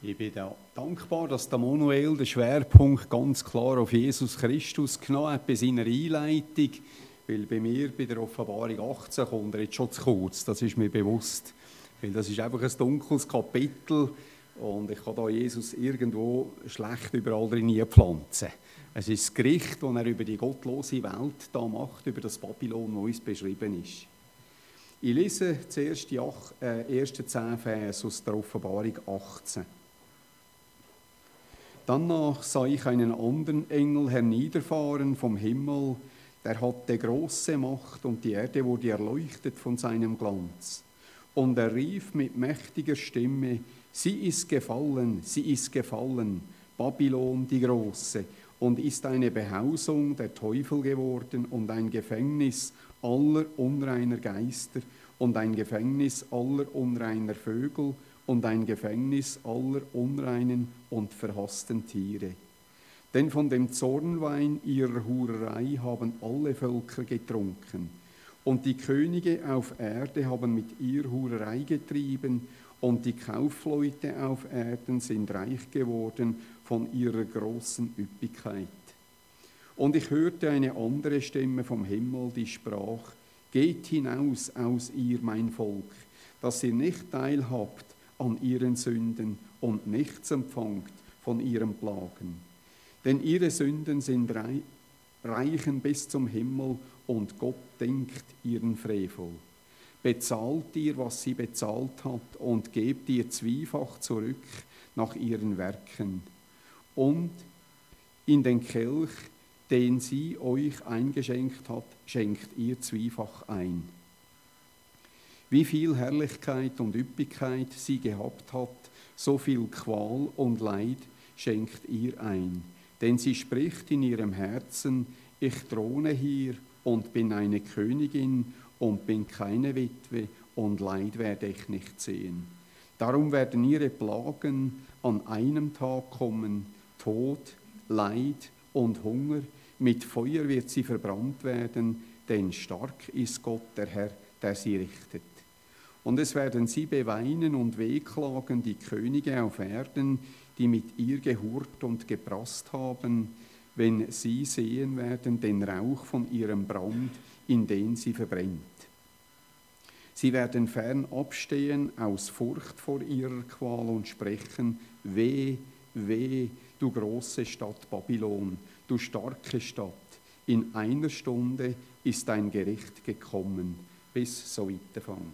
Ich bin dankbar, dass der Manuel den Schwerpunkt ganz klar auf Jesus Christus genommen hat bei seiner Einleitung, weil bei mir bei der Offenbarung 18 kommt er jetzt schon zu kurz, das ist mir bewusst, weil das ist einfach ein dunkles Kapitel und ich kann da Jesus irgendwo schlecht überall drin pflanzen. Es ist das Gericht, das er über die gottlose Welt da macht, über das Babylon, das uns beschrieben ist. Ich lese zuerst die ersten 10 Verse aus der Offenbarung 18. Danach sah ich einen anderen Engel herniederfahren vom Himmel, der hatte große Macht und die Erde wurde erleuchtet von seinem Glanz. Und er rief mit mächtiger Stimme, sie ist gefallen, Babylon die Große, und ist eine Behausung der Teufel geworden und ein Gefängnis aller unreiner Geister und ein Gefängnis aller unreiner Vögel und ein Gefängnis aller unreinen und verhassten Tiere. Denn von dem Zornwein ihrer Hurerei haben alle Völker getrunken. Und die Könige auf Erde haben mit ihr Hurerei getrieben, und die Kaufleute auf Erden sind reich geworden von ihrer großen Üppigkeit. Und ich hörte eine andere Stimme vom Himmel, die sprach: Geht hinaus aus ihr, mein Volk, dass ihr nicht teilhabt an ihren Sünden und nichts empfangt von ihren Plagen. Denn ihre Sünden sind reichen bis zum Himmel und Gott denkt ihren Frevel. Bezahlt ihr, was sie bezahlt hat, und gebt ihr zwiefach zurück nach ihren Werken. Und in den Kelch, den sie euch eingeschenkt hat, schenkt ihr zwiefach ein. Wie viel Herrlichkeit und Üppigkeit sie gehabt hat, so viel Qual und Leid schenkt ihr ein. Denn sie spricht in ihrem Herzen: Ich throne hier und bin eine Königin und bin keine Witwe und Leid werde ich nicht sehen. Darum werden ihre Plagen an einem Tag kommen: Tod, Leid und Hunger. Mit Feuer wird sie verbrannt werden, denn stark ist Gott, der Herr, der sie richtet. Und es werden sie beweinen und wehklagen, die Könige auf Erden, die mit ihr gehurt und geprasst haben, wenn sie sehen werden den Rauch von ihrem Brand, in den sie verbrennt. Sie werden fern abstehen aus Furcht vor ihrer Qual und sprechen: Weh, weh, du große Stadt Babylon, du starke Stadt, in einer Stunde ist dein Gericht gekommen. Bis so weiterfangen.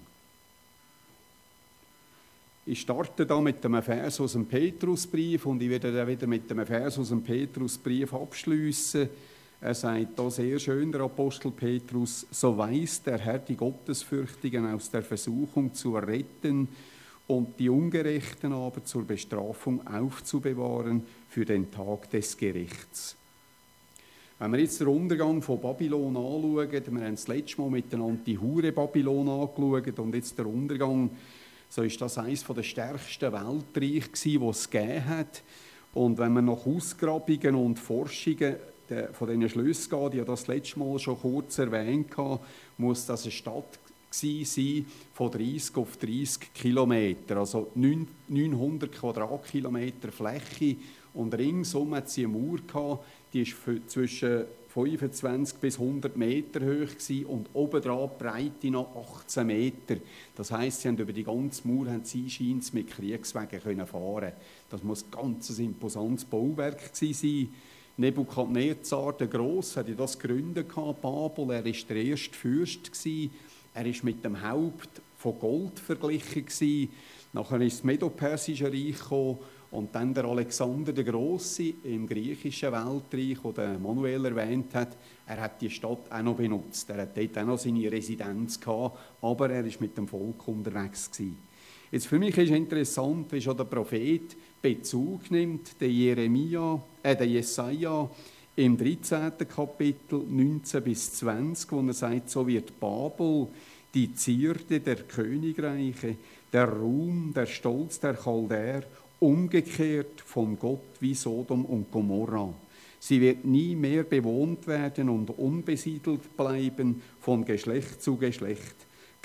Ich starte da mit einem Vers aus dem Petrusbrief und ich werde dann wieder mit einem Vers aus dem Petrusbrief abschliessen. Er sagt da sehr schön, der Apostel Petrus: So weiß der Herr die Gottesfürchtigen aus der Versuchung zu erretten und die Ungerechten aber zur Bestrafung aufzubewahren für den Tag des Gerichts. Wenn wir jetzt den Untergang von Babylon anschauen, wir haben das letzte Mal miteinander die Hure Babylon angeschaut und jetzt der Untergang, so ist das eines der stärksten Weltreiche gewesen, die es gegeben hat. Und wenn man nach Ausgrabungen und Forschungen von diesen Schlössen geht, ich habe das letzte Mal schon kurz erwähnt, muss das eine Stadt sein von 30 auf 30 Kilometer, also 900 Quadratkilometer Fläche, und ringsum hat sie eine Mauer gehabt, die war zwischen 25 bis 100 Meter hoch gewesen und obendrauf Breite noch 18 Meter. Das heisst, sie haben über die ganze Mauer scheint mit Kriegswagen fahren. Das muss ein ganz imposantes Bauwerk gewesen sein. Nebukadnezar der Grosse hat das gegründet, Babel. Er war der erste Fürst gewesen. Er war mit dem Haupt von Gold verglichen gewesen. Nachher ist das Medo-Persische Reich gekommen. Und dann der Alexander der Grosse im griechischen Weltreich, das Manuel erwähnt hat, er hat die Stadt auch noch benutzt. Er hat dort auch noch seine Residenz gehabt, aber er war mit dem Volk unterwegs gewesen. Jetzt für mich ist interessant, wie schon der Prophet Bezug nimmt, der Jesaja im 13. Kapitel 19 bis 20, wo er sagt, so wird Babel die Zierde der Königreiche, der Ruhm, der Stolz der Chaldäer, umgekehrt von Gott wie Sodom und Gomorra. Sie wird nie mehr bewohnt werden und unbesiedelt bleiben von Geschlecht zu Geschlecht.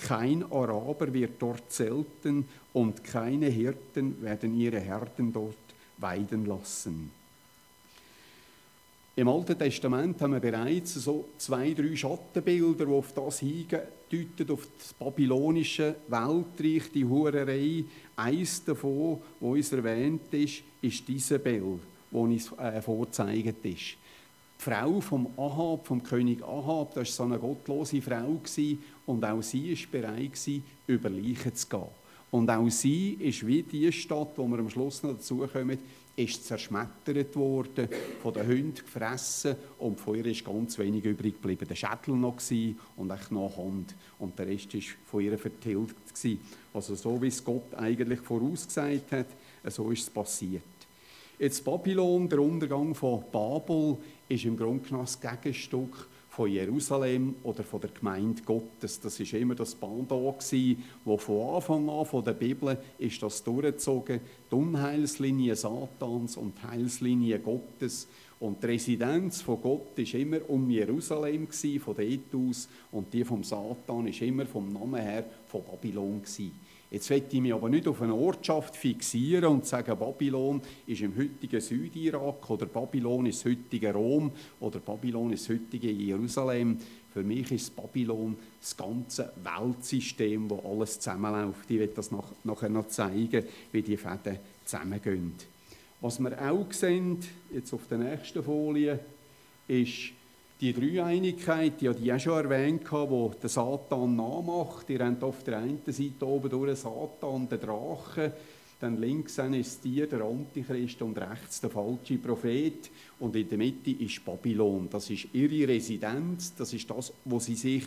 kein Araber wird dort zelten und keine Hirten werden ihre Herden dort weiden lassen. Im Alten Testament haben wir bereits so 2, 3 Schattenbilder, die auf das hindeuten, auf das babylonische Weltreich, die Hurerei. Eins davon, das uns erwähnt ist Isabel, das uns vorgezeigt ist. Die Frau vom Ahab, vom König Ahab, das war so eine gottlose Frau und auch sie war bereit, über Leichen zu gehen. Und auch sie ist wie die Stadt, wo wir am Schluss noch dazukommen, ist zerschmettert worden, von den Hunden gefressen und von ihr ist ganz wenig übrig geblieben. Der Schädel noch und echt noch Hand und der Rest war von ihr vertilgt gewesen. Also so wie es Gott eigentlich vorausgesagt hat, so ist es passiert. Jetzt Babylon, der Untergang von Babel, ist im Grunde genommen das Gegenstück von Jerusalem oder von der Gemeinde Gottes. Das war immer das Pendant, wo von Anfang an von der Bibel ist das durchgezogen, die Unheilslinie Satans und die Heilslinie Gottes. Und die Residenz von Gott war immer um Jerusalem, von dort aus, und die vom Satan war immer vom Namen her von Babylon. Jetzt möchte ich mich aber nicht auf eine Ortschaft fixieren und sagen, Babylon ist im heutigen Südirak oder Babylon ist das heutige Rom oder Babylon ist das heutige Jerusalem. Für mich ist Babylon das ganze Weltsystem, wo alles zusammenläuft. Ich werde das nachher noch zeigen, wie die Fäden zusammengehen. Was wir auch sehen, jetzt auf der nächsten Folie, ist die Dreieinigkeit, die ich auch schon erwähnt habe, die der Satan nachmacht. Ihr habt auf der einen Seite oben durch Satan, den Drachen, dann links ist das Tier, der Antichrist, und rechts der falsche Prophet. Und in der Mitte ist Babylon. Das ist ihre Residenz, das ist das, wo sie sich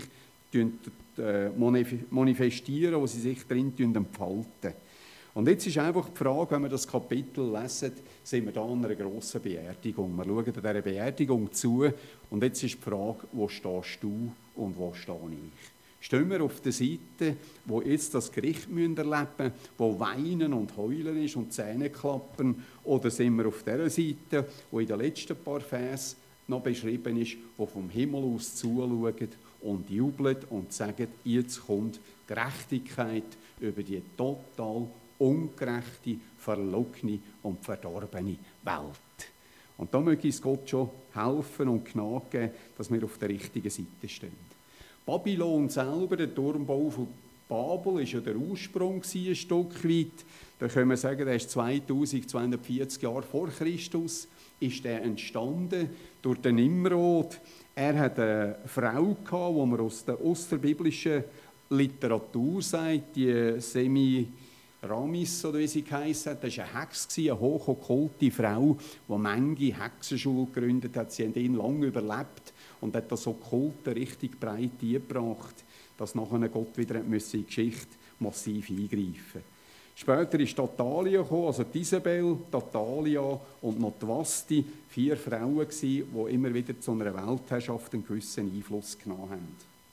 manifestieren, wo sie sich drin entfalten. Und jetzt ist einfach die Frage, wenn wir das Kapitel lesen, sind wir da an einer grossen Beerdigung. Wir schauen dieser Beerdigung zu und jetzt ist die Frage, wo stehst du und wo stehe ich? Stehen wir auf der Seite, wo jetzt das Gericht erleben müssen, wo Weinen und Heulen ist und Zähne klappern, oder sind wir auf der Seite, wo in den letzten paar Versen noch beschrieben ist, wo vom Himmel aus zuschauen und jubeln und sagen, jetzt kommt Gerechtigkeit über die total ungerechte, verlogene und verdorbene Welt. Und da möge uns Gott schon helfen und Gnade geben, dass wir auf der richtigen Seite stehen. Babylon selber, der Turmbau von Babel, ist ja der Ursprung ein Stück weit. Da können wir sagen, der ist 2240 Jahre vor Christus ist der entstanden durch den Nimrod. Er hat eine Frau gehabt, die man aus der osterbiblischen Literatur sagt, die Semiramis, oder wie sie geheissen hat. Das war eine Hex, eine hochokkulte Frau, die manche Hexenschule gegründet hat. Sie haben ihn lange überlebt und hat das Okkulte richtig breit eingebracht, dass nachher Gott wieder in die Geschichte massiv eingreifen. Später ist Tatalia gekommen, also Isabel, Tatalia und noch die Vasti, 4 Frauen die immer wieder zu einer Weltherrschaft einen gewissen Einfluss genommen haben.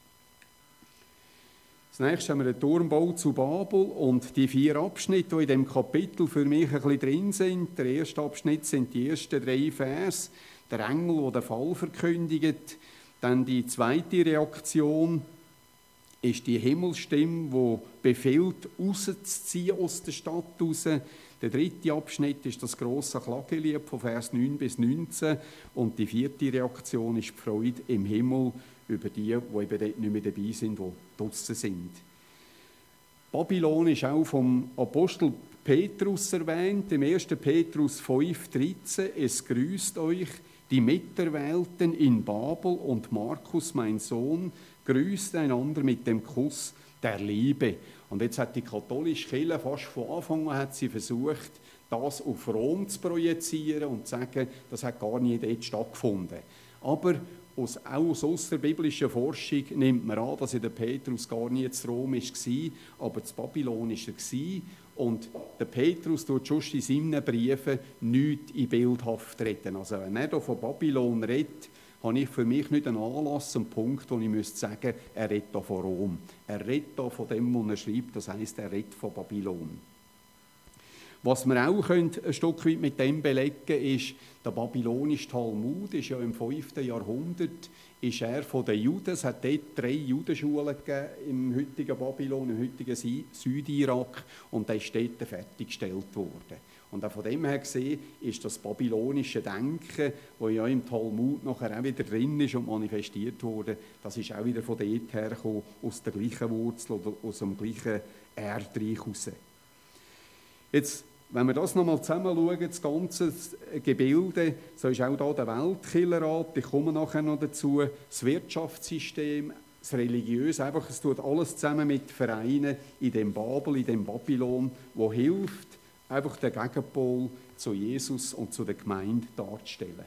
Als nächstes haben wir den Turmbau zu Babel und die 4 Abschnitte, die in diesem Kapitel für mich ein bisschen drin sind. Der erste Abschnitt sind die ersten 3 Verse, der Engel, der den Fall verkündigt. Dann die zweite Reaktion ist die Himmelsstimme, die befiehlt, rauszuziehen aus der Stadt raus. Der dritte Abschnitt ist das grosse Klagelied von Vers 9 bis 19. Und die 4. Reaktion ist die Freude im Himmel über die eben dort nicht mehr dabei sind, die draussen sind. Babylon ist auch vom Apostel Petrus erwähnt, im 1. Petrus 5,13. Es grüßt euch die Miterwählten in Babel und Markus, mein Sohn, grüßt einander mit dem Kuss der Liebe. Und jetzt hat die katholische Kirche fast von Anfang an hat sie versucht, das auf Rom zu projizieren und zu sagen, das hat gar nie dort stattgefunden. Aber auch aus außerbiblischer Forschung nimmt man an, dass der Petrus gar nie zu Rom war, aber zu Babylon war er. Und der Petrus tut schon in seinen Briefen nichts in bildhaft reden. Also wenn er hier von Babylon redet, habe ich für mich nicht einen Anlass, einen Punkt, wo ich müsste sagen, er redet hier von Rom. Er redet hier von dem, was er schreibt, das heisst, er redet von Babylon. Was wir auch ein Stück weit mit dem belegen können, ist, der babylonische Talmud ist ja im 5. Jahrhundert, ist er von den Juden, es hat dort 3 Judenschulen gegeben im heutigen Babylon, im heutigen Südirak, und der ist dort fertiggestellt worden. Und auch von dem her gesehen ist das babylonische Denken, das ja im Talmud nachher auch wieder drin ist und manifestiert wurde, das ist auch wieder von dort hergekommen, aus der gleichen Wurzel oder aus dem gleichen Erdreich heraus. Jetzt, wenn wir das nochmal zusammen schauen, das ganze Gebilde, so ist auch da der Weltkirchenrat, ich komme nachher noch dazu, das Wirtschaftssystem, das Religiöse, einfach, es tut alles zusammen mit Vereinen in dem Babel, in dem Babylon, wo hilft, einfach den Gegenpol zu Jesus und zu der Gemeinde darzustellen.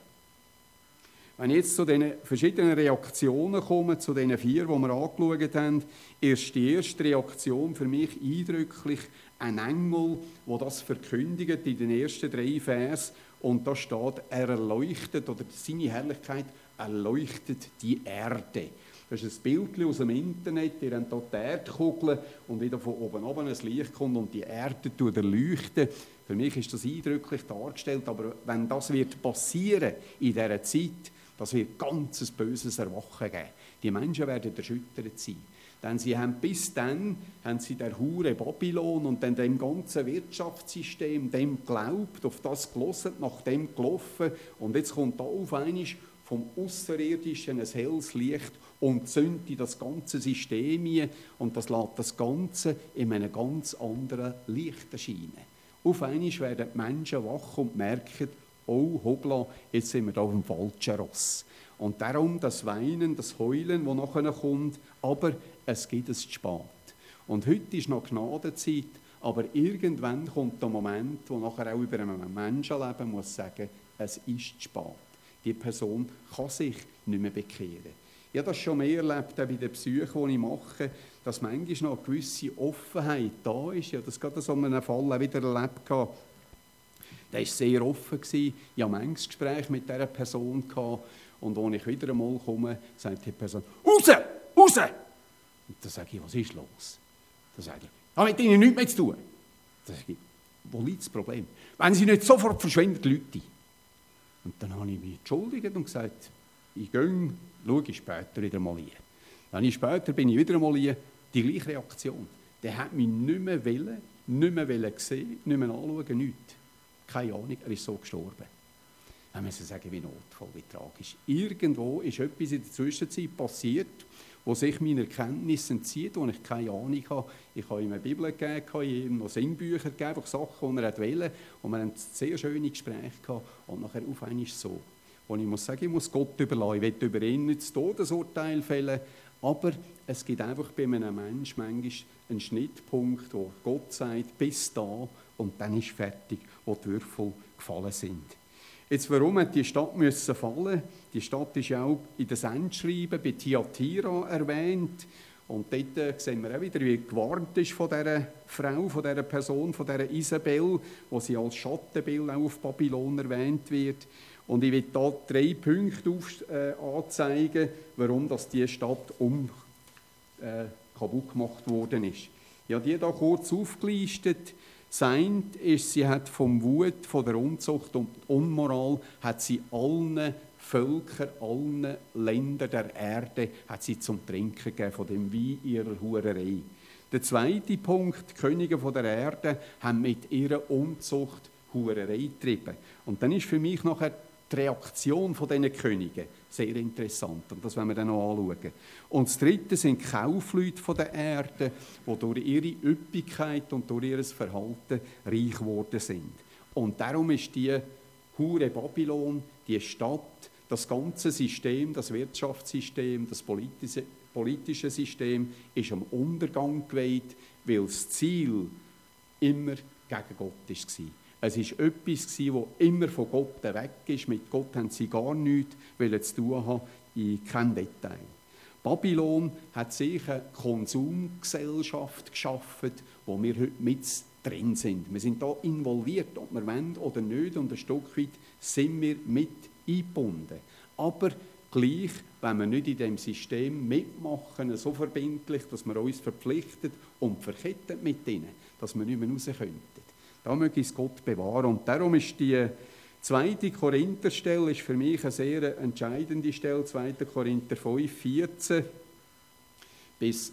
Wenn ich jetzt zu den verschiedenen Reaktionen komme, zu den 4, die wir angeschaut haben, ist die erste Reaktion für mich eindrücklich ein Engel, der das verkündigt in den ersten 3 Versen. Und da steht, er erleuchtet, oder seine Herrlichkeit erleuchtet die Erde. Das ist ein Bild aus dem Internet, ihr habt hier die Erdkugel und wieder von oben ein Licht kommt und die Erde erleuchtet. Für mich ist das eindrücklich dargestellt, aber wenn das wird passieren in dieser Zeit, das wird ganz ein böses Erwachen geben. Die Menschen werden erschüttert sein. Denn sie haben bis dann haben sie der Hure Babylon und dann dem ganzen Wirtschaftssystem, dem geglaubt, auf das gelesen, nach dem gelaufen. Und jetzt kommt da auf einmal vom Außerirdischen ein helles Licht und zündet das ganze System ein und das lässt das Ganze in einem ganz anderen Licht erscheinen. Auf einmal werden die Menschen wach und merken, oh hoppla, jetzt sind wir da auf dem falschen Ross. Und darum das Weinen, das Heulen, das nachher kommt, aber es gibt es zu spät. Und heute ist noch Gnadenzeit, aber irgendwann kommt der Moment, wo nachher auch über ein Menschenleben muss sagen, es ist zu spät. Die Person kann sich nicht mehr bekehren. Ich habe das schon mehr erlebt, auch bei den Besuchen, die ich mache, dass manchmal noch eine gewisse Offenheit da ist. Ich habe das gerade so einen Fall auch wieder erlebt. Der war sehr offen. Ich hatte manches Gespräch mit dieser Person. Und als ich wieder einmal komme, sagt die Person, raus, raus! Und dann sage ich, was ist los? Dann sagt er, habe mit Ihnen nichts mehr zu tun. Dann sage ich, wo liegt das Problem? Wenn Sie nicht sofort verschwinden, die Leute. Und dann habe ich mich entschuldigt und gesagt, ich gehe, schaue später wieder mal hin. Dann später bin ich wieder mal hier, die gleiche Reaktion. Der hat mich nicht mehr wollen, nicht mehr sehen, nicht mehr anschauen, nichts. Keine Ahnung, er ist so gestorben. Dann müssen wir sagen, wie Notfall, wie tragisch. Irgendwo ist etwas in der Zwischenzeit passiert, wo sich meine Erkenntnis entzieht, wo ich keine Ahnung habe. Ich habe ihm eine Bibel gegeben, ich habe ihm noch Singbücher gegeben, einfach Sachen, die er wollte. Und wir haben sehr schöne Gespräche gehabt. Und nachher auf einmal ist es so. Und ich muss sagen, ich muss Gott überlassen. Ich will über ihn nicht das Todesurteil fällen. Aber es gibt einfach bei einem Menschen manchmal einen Schnittpunkt, wo Gott sagt, bis da und dann ist fertig, wo die Würfel gefallen sind. Jetzt, warum hat die Stadt müssen fallen? Die Stadt ist ja auch in den Sendschreiben bei Thyatira erwähnt. Und dort sehen wir auch wieder, wie gewarnt ist von dieser Frau, von dieser Person, von dieser Isabel, wo sie als Schattenbild auch auf Babylon erwähnt wird. Und ich will hier 3 Punkte anzeigen, warum diese Stadt kaputt gemacht worden ist. Ich habe die hier kurz aufgelistet. Seint ist, sie hat vom Wut, von der Unzucht und Unmoral, hat sie allen Völkern, allen Ländern der Erde, hat sie zum Trinken gegeben, von dem Wein ihrer Hurerei. Der zweite Punkt, die Könige von der Erde haben mit ihrer Unzucht Hurerei getrieben. Und dann ist für mich nachher die Reaktion von diesen Königen sehr interessant. Und das werden wir dann noch anschauen. Und das dritte sind die Kaufleute von der Erde, die durch ihre Üppigkeit und durch ihr Verhalten reich geworden sind. Und darum ist die Hure Babylon, die Stadt, das ganze System, das Wirtschaftssystem, das politische System ist am Untergang geweiht, weil das Ziel immer gegen Gott war. Es war etwas, das immer von Gott weg ist. Mit Gott haben sie gar nichts zu tun haben, in keinem Detail. Babylon hat sich eine Konsumgesellschaft geschaffen, wo wir heute mit drin sind. Wir sind da involviert, ob wir wollen oder nicht, und ein Stück weit sind wir mit eingebunden. Aber gleich, wenn wir nicht in diesem System mitmachen, so verbindlich, dass wir uns verpflichtet und verketten mit ihnen, dass wir nicht mehr raus könnten. Da möge es Gott bewahren. Und darum ist die 2. Korinther-Stelle ist für mich eine sehr entscheidende Stelle, 2. Korinther 5, 14 bis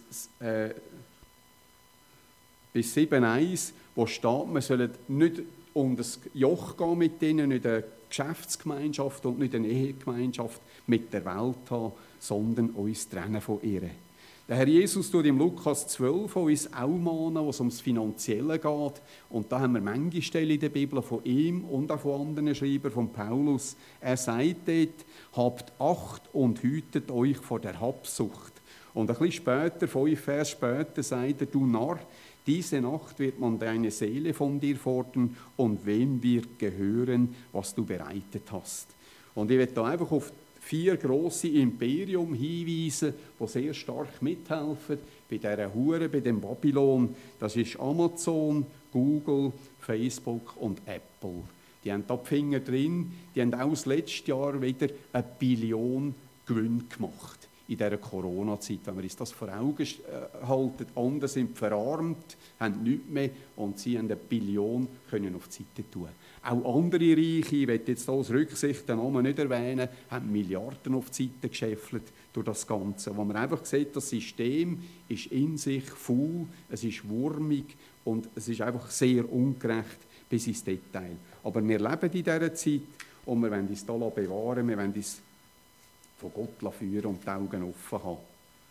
7,1, wo steht, wir sollen nicht unter das Joch gehen mit ihnen, nicht eine Geschäftsgemeinschaft und nicht eine Ehegemeinschaft mit der Welt haben, sondern uns trennen von ihr. Der Herr Jesus tut im Lukas 12 uns auch mahnen, wo es ums Finanzielle geht. Und da haben wir manche Stellen in der Bibel von ihm und auch von anderen Schreibern, von Paulus. Er sagt dort, habt Acht und hütet euch vor der Habsucht. Und ein bisschen später, 5 Vers später, sagt er, du Narr, diese Nacht wird man deine Seele von dir fordern und wem wird gehören, was du bereitet hast. Und ich werde da einfach auf 4 grosse Imperium hinweisen, die sehr stark mithelfen bei dieser Hure, bei dem Babylon. Das ist Amazon, Google, Facebook und Apple. Die haben da die Finger drin, die haben auch das letzte Jahr wieder 1 Billion Gewinn gemacht. In dieser Corona-Zeit, wenn wir uns das vor Augen halten, andere sind verarmt, haben nichts mehr und sie haben 1 Billion können auf die Seite tun. Auch andere Reiche, ich will jetzt hier aus Rücksicht den Namen nicht erwähnen, haben Milliarden auf die Seite gescheffelt durch das Ganze. Wo man einfach sieht, das System ist in sich faul, es ist wurmig und es ist einfach sehr ungerecht bis ins Detail. Aber wir leben in dieser Zeit und wir wollen uns da bewahren, wir wollen uns von Gott führen und die Augen offen haben.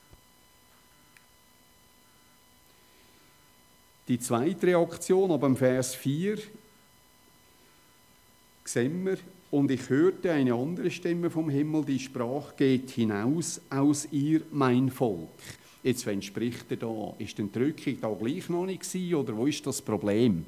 Die zweite Reaktion, aber im Vers 4, sehen wir, und ich hörte eine andere Stimme vom Himmel, die sprach, geht hinaus aus ihr, mein Volk. Jetzt, wen spricht er da? Ist die Entrückung da gleich noch nicht gewesen, oder wo ist das Problem?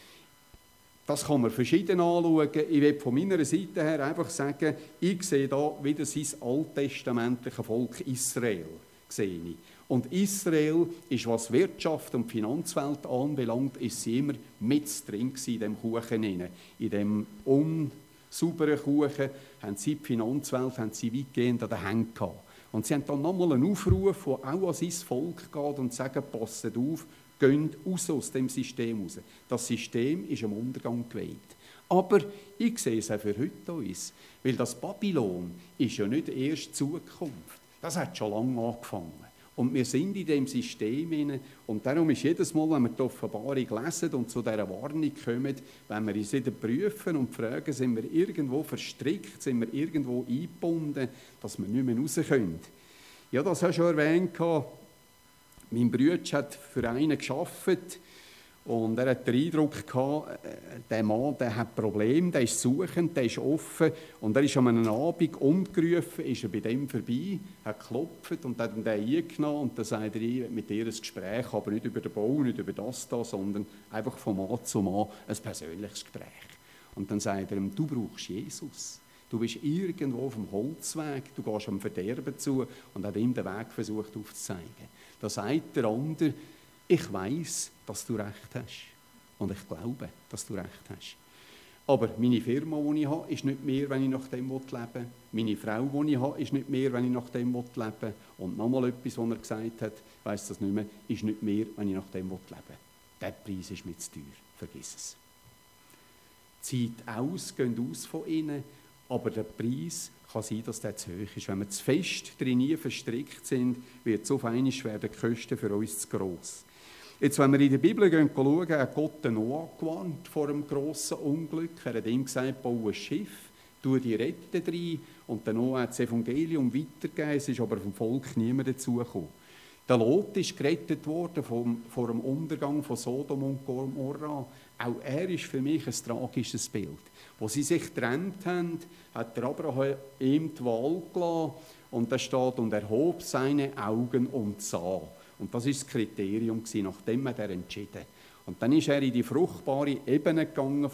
Das kann man verschieden anschauen. Ich will von meiner Seite her einfach sagen, ich sehe da wieder sein alttestamentliche Volk Israel. Sehe ich. Und Israel ist, was Wirtschaft und Finanzwelt anbelangt, ist sie immer mit drin in diesem Kuchen. In dem unsauberen Kuchen haben sie die Finanzwelt weitgehend an den Händen gehabt. Und sie haben dann nochmal einen Aufruf, der auch an sein Volk geht und sagt, passt auf, geht raus aus dem System raus. Das System ist am Untergang geweiht. Aber ich sehe es auch für heute uns, weil das Babylon ist ja nicht erst Zukunft. Das hat schon lange angefangen. Und wir sind in dem System hinein. Und darum ist jedes Mal, wenn wir die Offenbarung lesen und zu dieser Warnung kommen, wenn wir uns wieder prüfen und fragen, sind wir irgendwo verstrickt, sind wir irgendwo eingebunden, dass wir nicht mehr raus können. Ja, das habe ich schon erwähnt. Mein Bruder hat für einen gearbeitet und er hat den Eindruck gehabt, der Mann, der hat Probleme, der ist suchend, der ist offen und er ist an einem Abend umgerufen, ist er bei dem vorbei, hat geklopft und hat ihn eingenommen und dann sagt er, ich will mit dir ein Gespräch, aber nicht über den Bau, nicht über das da, sondern einfach von Mann zu Mann ein persönliches Gespräch. Und dann sagt er ihm, du brauchst Jesus. Du bist irgendwo auf dem Holzweg, du gehst am Verderben zu und hat ihm den Weg versucht aufzuzeigen. Da sagt der andere, ich weiss, dass du recht hast. Und ich glaube, dass du recht hast. Aber meine Firma, die ich habe, ist nicht mehr, wenn ich nach dem leben will. Meine Frau, die ich habe, ist nicht mehr, wenn ich nach dem leben will. Und nochmal etwas, was er gesagt hat, ich weiss das nicht mehr, ist nicht mehr, wenn ich nach dem leben will. Der Preis ist mir zu teuer. Vergiss es. Zieht aus, geht aus von innen. Aber der Preis kann sein, dass der zu hoch ist. Wenn wir zu fest drin verstrickt sind, wird so feinisch werden die Kosten für uns zu gross. Jetzt, wenn wir in der Bibel schauen, hat Gott den Noah gewarnt vor einem grossen Unglück. Er hat ihm gesagt, baue ein Schiff, tu die Retten rein. Und der Noah hat das Evangelium weitergegeben, es ist aber vom Volk niemand dazugekommen. Der Lot ist gerettet worden vor dem Untergang von Sodom und Gomorra. Auch er ist für mich ein tragisches Bild. Wo sie sich getrennt haben, hat der Abraham ihm die Wahl gelassen und da steht, und er hob seine Augen und sah. Und das war das Kriterium, nachdem hat er entschieden. Und dann ist er in die fruchtbare Ebene gegangen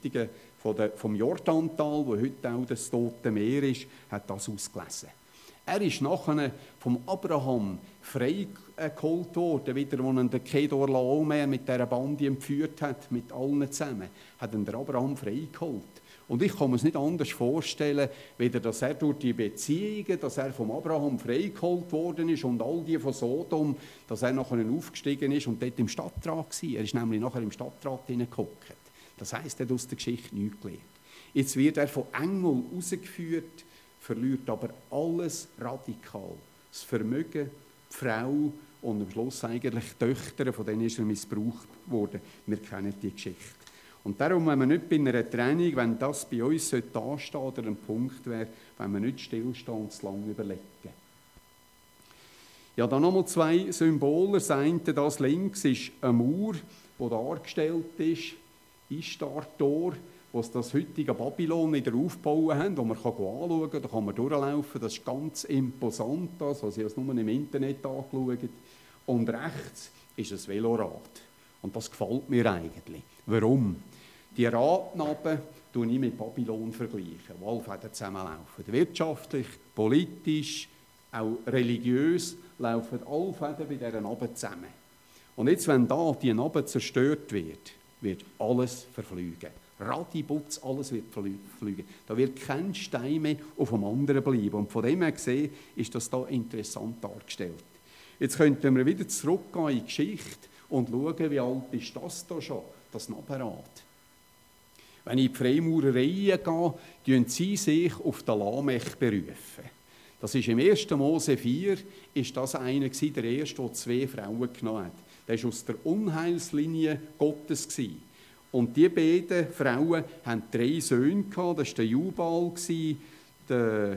vom Jordantal, wo heute auch das Tote Meer ist, hat das ausgelesen. Er ist nachher vom Abraham freigeholt worden, wieder, als ihn der Kedor Laomer mit dieser Bande entführt hat, mit allen zusammen, hat ihn der Abraham freigeholt. Und ich kann mir es nicht anders vorstellen, weder dass er durch die Beziehungen, dass er vom Abraham freigeholt worden ist und all die von Sodom, dass er nachher aufgestiegen ist und dort im Stadtrat war. Er ist nämlich nachher im Stadtrat hineingehockt. Das heisst, er hat aus der Geschichte nichts gelernt. Jetzt wird er von Engeln rausgeführt, verliert aber alles radikal. Das Vermögen, die Frau und am Schluss eigentlich die Töchter, von denen ist er missbraucht worden. Wir kennen die Geschichte. Und darum, wenn wir nicht bei einer Trennung, wenn das bei uns anstehen sollte oder ein Punkt wäre, wenn wir nicht stillstehen und zu lange überlegen. Ja, dann nochmal 2 Symbole. Das eine, das links, ist eine Mauer, die dargestellt ist, Ishtar-Tor, wo sie das heutige Babylon wieder aufgebaut haben, wo man anschauen kann, da kann man durchlaufen, das ist ganz imposant, das, was ich nur im Internet angeschaut. Und rechts ist ein Velorad. Und das gefällt mir eigentlich. Warum? Die Radnaben vergleiche ich mit Babylon, wo alle Fäden zusammenlaufen. Wirtschaftlich, politisch, auch religiös laufen alle Fäden bei dieser Naben zusammen. Und jetzt, wenn da die Naben zerstört wird alles verfliegen. Radibutz, alles wird fliegen. Da wird kein Stein mehr auf dem anderen bleiben. Und von dem her gesehen ist das da interessant dargestellt. Jetzt könnten wir wieder zurückgehen in die Geschichte und schauen, wie alt ist das da schon, das Nabenrad. Wenn ich in die Freimaurerei gehe, berufen sie sich auf den Lamech berufen. Das ist im 1. Mose 4, ist das einer gewesen, der erste, der 2 Frauen genommen hat. Der war aus der Unheilslinie Gottes gewesen. Und die beiden Frauen hatten 3 Söhne gehabt. Das war der Jubal, der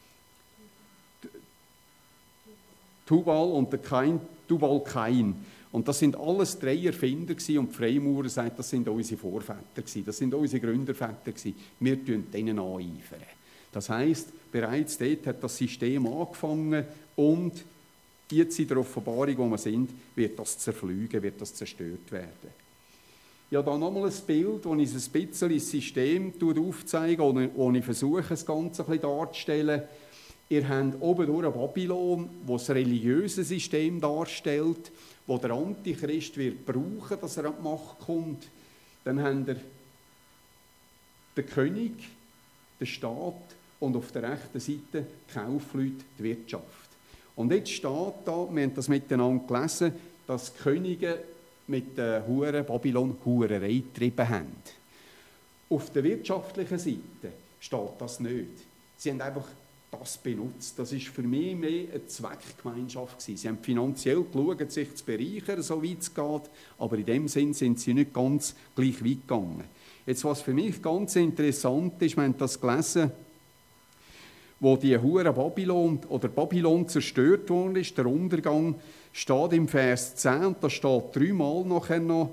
Tubal und der Kain, Tubal-Kain. Und das sind alles 3 Erfinder gewesen. Und die Freimaurer sagt, das sind unsere Vorväter gewesen. Das sind unsere Gründerväter gewesen. Wir tun denen aneifern. Das heisst, bereits dort hat das System angefangen und jetzt in der Offenbarung, wo wir sind, wird das zerfliegen, wird das zerstört werden. Ja, da nochmal ein Bild, wo ich ein bisschen das System aufzeige, wo ich versuche, das Ganze ein bisschen darzustellen. Ihr habt oben durch ein Babylon, das das religiöse System darstellt, wo der Antichrist wird brauchen, dass er an die Macht kommt. Dann habt ihr den König, den Staat und auf der rechten Seite die Kaufleute, die Wirtschaft. Und jetzt steht da, wir haben das miteinander gelesen, dass die Könige mit der Babylon Hurerei getrieben haben. Auf der wirtschaftlichen Seite steht das nicht. Sie haben einfach das benutzt. Das ist für mich mehr eine Zweckgemeinschaft gewesen. Sie haben finanziell geschaut, sich zu bereichern, so weit es geht, aber in dem Sinn sind sie nicht ganz gleich weit gegangen. Jetzt, was für mich ganz interessant ist, wir haben das gelesen, wo die hure Babylon zerstört worden ist, der Untergang, steht im Vers 10, und da steht 3-mal nachher noch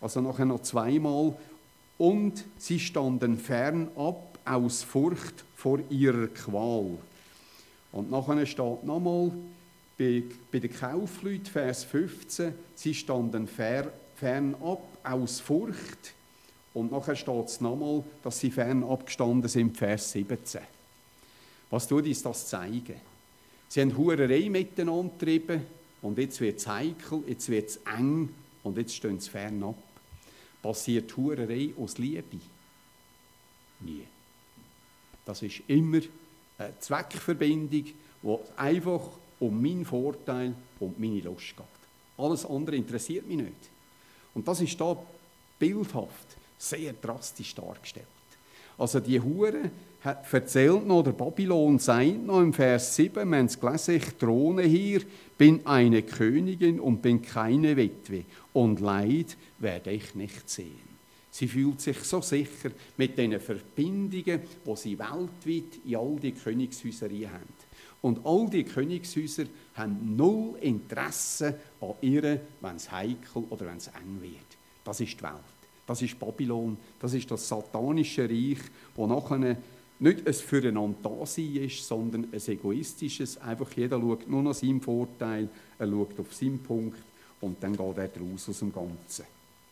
2-mal, und sie standen fernab aus Furcht vor ihrer Qual. Und nachher steht nochmal bei den Kaufleuten, Vers 15, sie standen fernab aus Furcht, und nachher steht es nochmal, dass sie fernab gestanden sind, Vers 17. Was tut uns das zeigen? Sie haben Hurerei miteinander getrieben und jetzt wird es heikel, jetzt wird es eng und jetzt stehen sie fernab. Passiert Hurerei aus Liebe? Nie. Das ist immer eine Zweckverbindung, wo einfach um meinen Vorteil und meine Lust geht. Alles andere interessiert mich nicht. Und das ist da bildhaft, sehr drastisch dargestellt. Also die Hure erzählt noch, der Babylon sagt noch im Vers 7, wir haben es gelesen, ich throne hier, bin eine Königin und bin keine Witwe und Leid werde ich nicht sehen. Sie fühlt sich so sicher mit den Verbindungen, die sie weltweit in all die Königshäuser haben. Und all die Königshäuser haben null Interesse an ihr, wenn es heikel oder wenn es eng wird. Das ist die Welt. Das ist Babylon, das ist das satanische Reich, wo nachher nicht ein Füreinander-Dasein ist, sondern ein egoistisches. Einfach jeder schaut nur nach seinem Vorteil, er schaut auf seinen Punkt und dann geht er raus aus dem Ganzen.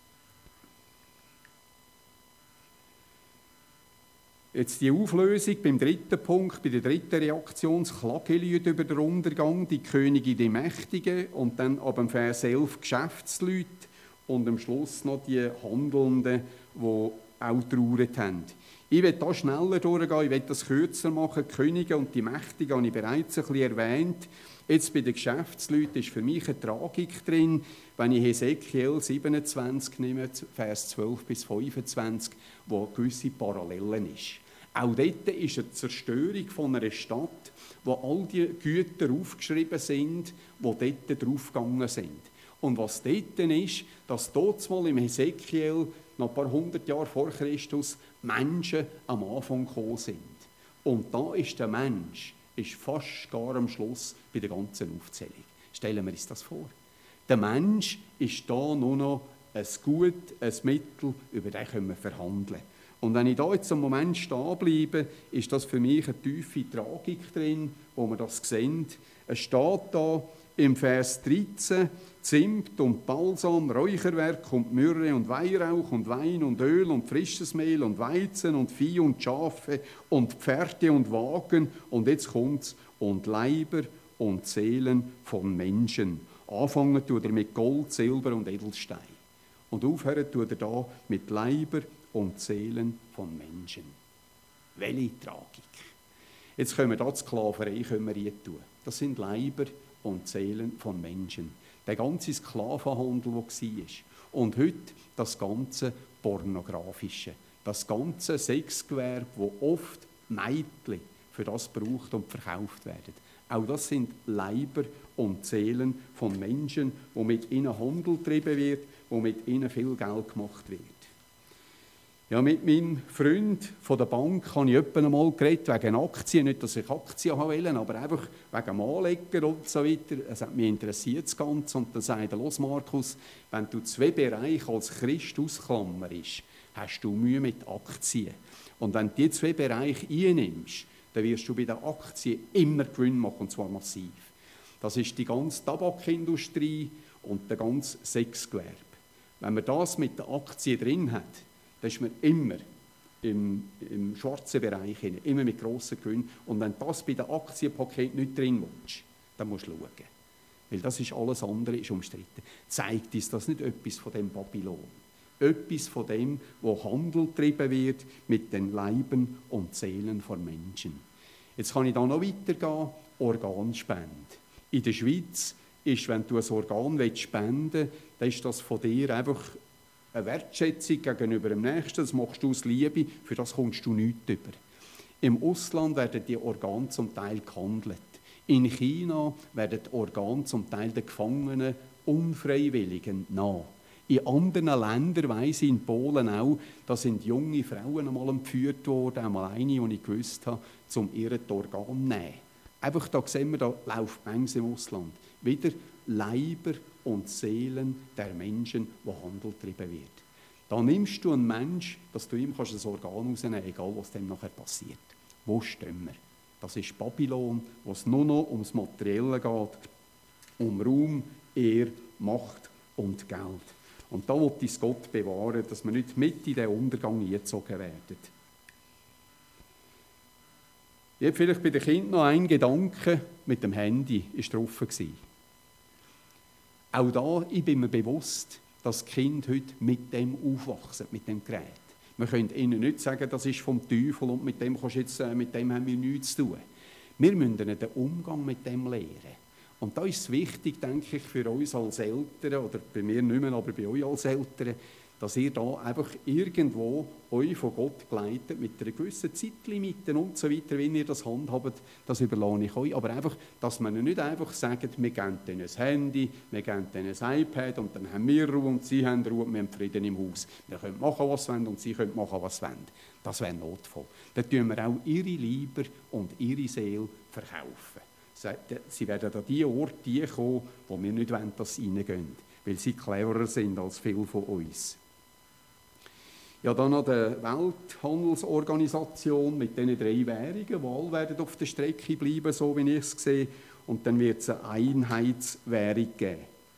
Jetzt die Auflösung beim 3. Punkt, bei der 3. Reaktion, das Klagelied über den Untergang, die Könige, die Mächtigen und dann ab dem Vers 11 Geschäftsleute und am Schluss noch die Handelnden, die auch getrauert haben. Ich will da schneller durchgehen, ich will das kürzer machen. Die Könige und die Mächtigen habe ich bereits ein bisschen erwähnt. Jetzt bei den Geschäftsleuten ist für mich eine Tragik drin, wenn ich Hesekiel 27 nehme, Vers 12 bis 25, wo gewisse Parallelen ist. Auch dort ist eine Zerstörung von einer Stadt, wo all die Güter aufgeschrieben sind, die dort draufgegangen sind. Und was dort ist, dass dort mal im Hesekiel, noch ein paar hundert Jahre vor Christus, Menschen am Anfang gekommen sind. Und da ist der Mensch fast gar am Schluss bei der ganzen Aufzählung. Stellen wir uns das vor. Der Mensch ist da nur noch ein Gut, ein Mittel, über das können wir verhandeln. Und wenn ich da jetzt einen Moment stehen bleibe, ist das für mich eine tiefe Tragik drin, wo wir das sehen. Es steht da im Vers 13, Zimt und Balsam, Räucherwerk und Myrrhe und Weihrauch und Wein und Öl und frisches Mehl und Weizen und Vieh und Schafe und Pferde und Wagen. Und jetzt kommt's, und Leiber und Seelen von Menschen. Anfangen tut er mit Gold, Silber und Edelstein. Und aufhören tut er da mit Leiber und Seelen von Menschen. Welche Tragik. Jetzt können wir da die Sklaverei rein tun. Das sind Leiber und Seelen von Menschen. Der ganze Sklavenhandel, der war. Und heute das ganze Pornografische. Das ganze Sexgewerbe, wo oft Mädchen für das gebraucht und verkauft werden. Auch das sind Leiber und Seelen von Menschen, wo mit ihnen Handel getrieben wird, wo mit ihnen viel Geld gemacht wird. Ja, mit meinem Freund von der Bank habe ich etwa einmal geredet wegen Aktien. Nicht, dass ich Aktien wollte, aber einfach wegen dem Anleger und so weiter. Es hat mich interessiert das Ganze. Und dann sagte er, los Markus, wenn du 2 Bereiche als Christ ausklammerst, hast du Mühe mit Aktien. Und wenn du die 2 Bereiche einnimmst, dann wirst du bei den Aktien immer Gewinn machen, und zwar massiv. Das ist die ganze Tabakindustrie und der ganze Sexgewerbe. Wenn man das mit den Aktien drin hat, dann ist man immer im schwarzen Bereich, immer mit grossen Gewinnen. Und wenn du das bei den Aktienpaketen nicht drin willst, dann musst du schauen. Weil das ist alles andere ist umstritten. Zeigt uns das nicht etwas von dem Babylon? Etwas von dem, wo Handel getrieben wird mit den Leiben und Seelen von Menschen. Jetzt kann ich da noch weitergehen. Organspende. In der Schweiz ist, wenn du ein Organ spenden willst, dann ist das von dir einfach eine Wertschätzung gegenüber dem Nächsten, das machst du aus Liebe, für das kommst du nichts über. Im Ausland werden die Organe zum Teil gehandelt. In China werden die Organe zum Teil den Gefangenen unfreiwillig entnommen. In anderen Ländern, weiss ich, in Polen auch, da sind junge Frauen einmal entführt worden, einmal eine, die ich gewusst habe, um ihr Organ zu nehmen. Einfach da sehen wir, da läuft manches im Ausland. Wieder Leiber und Seelen der Menschen, wo Handel getrieben wird. Da nimmst du einen Menschen, dass du ihm ein Organ rausnehmen kannst, egal was dem nachher passiert. Wo stehen wir? Das ist Babylon, wo es nur noch ums Materielle geht, um Ruhm, Ehre, Macht und Geld. Und da will uns Gott bewahren, dass wir nicht mit in den Untergang eingezogen werden. Ich habe vielleicht bei den Kindern noch einen Gedanke mit dem Handy, ist drauf gewesen. Auch da, ich bin mir bewusst, dass die Kinder heute mit dem aufwachsen, mit dem Gerät. Wir können ihnen nicht sagen, das ist vom Teufel und mit dem haben wir nichts zu tun. Wir müssen ihnen den Umgang mit dem lehren. Und da ist es wichtig, denke ich, für uns als Eltern, oder bei mir nicht mehr, aber bei euch als Eltern, dass ihr da einfach irgendwo euch von Gott geleitet, mit einer gewissen Zeitlimite und so weiter, wie ihr das handhabt, das überlasse ich euch. Aber einfach, dass man nicht einfach sagt, wir geben denen ein Handy, wir geben denen ein iPad und dann haben wir Ruhe und sie haben Ruhe und wir haben Frieden im Haus. Wir können machen, was wir wollen und sie können machen, was sie wollen. Das wäre notvoll. Dann tun wir auch ihre Liebe und ihre Seele verkaufen. Sie werden an die Orte kommen, wo wir nicht wollen, dass sie reingehen, weil sie cleverer sind als viele von uns. Ja, dann noch die Welthandelsorganisation mit diesen 3 Währungen, die alle werden auf der Strecke bleiben, so wie ich es sehe. Und dann wird es eine Einheitswährung geben.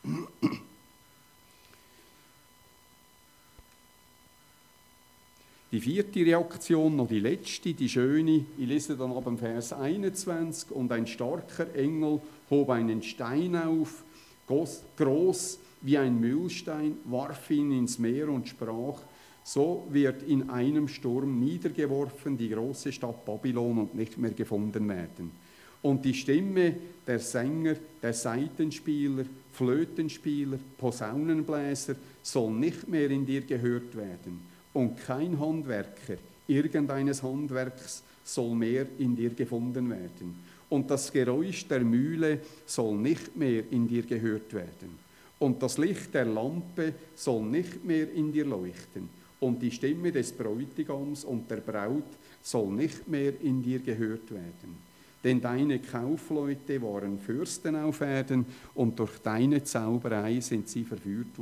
Die 4. Reaktion, noch die letzte, die schöne, ich lese dann ab dem Vers 21, und ein starker Engel hob einen Stein auf, groß wie ein Mühlstein, warf ihn ins Meer und sprach, so wird in einem Sturm niedergeworfen die große Stadt Babylon und nicht mehr gefunden werden. Und die Stimme der Sänger, der Saitenspieler, Flötenspieler, Posaunenbläser soll nicht mehr in dir gehört werden. Und kein Handwerker irgendeines Handwerks soll mehr in dir gefunden werden. Und das Geräusch der Mühle soll nicht mehr in dir gehört werden. Und das Licht der Lampe soll nicht mehr in dir leuchten. Und die Stimme des Bräutigams und der Braut soll nicht mehr in dir gehört werden. Denn deine Kaufleute waren Fürsten auf Erden und durch deine Zauberei sind sie verführt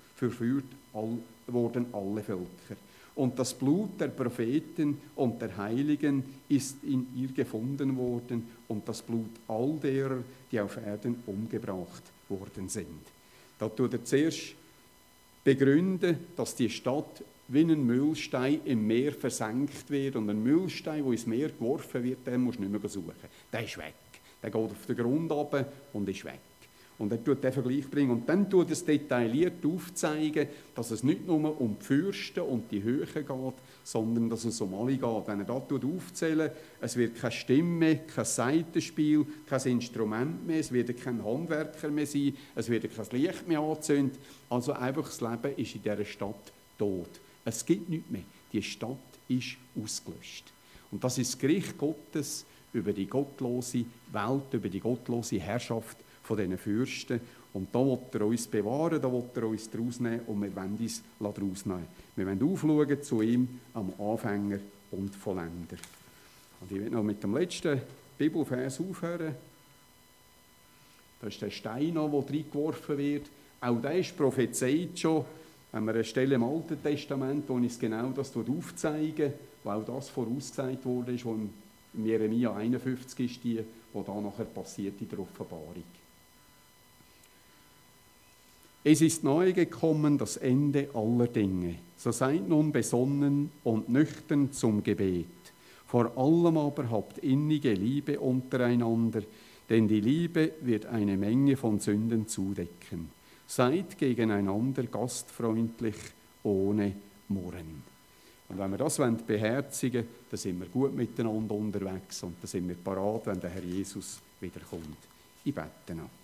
worden alle Völker. Und das Blut der Propheten und der Heiligen ist in ihr gefunden worden und das Blut all derer, die auf Erden umgebracht worden sind. Da tut er zuerst begründen, dass die Stadt wie ein Mühlstein im Meer versenkt wird. Und ein Mühlstein, der ins Meer geworfen wird, den musst du nicht mehr suchen. Der ist weg. Der geht auf den Grund runter und ist weg. Und er tut den Vergleich bringen. Und dann tut es detailliert aufzeigen, dass es nicht nur um die Fürsten und die Höhe geht, sondern dass es um alle geht. Wenn er da aufzählt, es wird keine Stimme, kein Saitenspiel, kein Instrument mehr, es wird kein Handwerker mehr sein, es wird kein Licht mehr angezündet. Also einfach das Leben ist in dieser Stadt tot. Es gibt nichts mehr. Die Stadt ist ausgelöscht. Und das ist das Gericht Gottes über die gottlose Welt, über die gottlose Herrschaft von diesen Fürsten. Und da will er uns bewahren, da will er uns daraus nehmen und wir wollen uns daraus nehmen. Wir wollen aufschauen zu ihm, am Anfänger und Vollender. Und ich will noch mit dem letzten Bibelvers aufhören. Da ist der Stein, der reingeworfen wird. Auch der ist prophezeit schon. Wenn wir eine Stelle im Alten Testament, wo uns genau das aufzeigen, wo auch das vorausgesagt wurde, wo im Jeremia 51 ist, die da nachher passiert in der Offenbarung. Es ist nahe gekommen das Ende aller Dinge. So seid nun besonnen und nüchtern zum Gebet. Vor allem aber habt innige Liebe untereinander, denn die Liebe wird eine Menge von Sünden zudecken. Seid gegeneinander gastfreundlich, ohne Murren. Und wenn wir das beherzigen wollen, dann sind wir gut miteinander unterwegs und dann sind wir parat, wenn der Herr Jesus wiederkommt. Ich bete noch.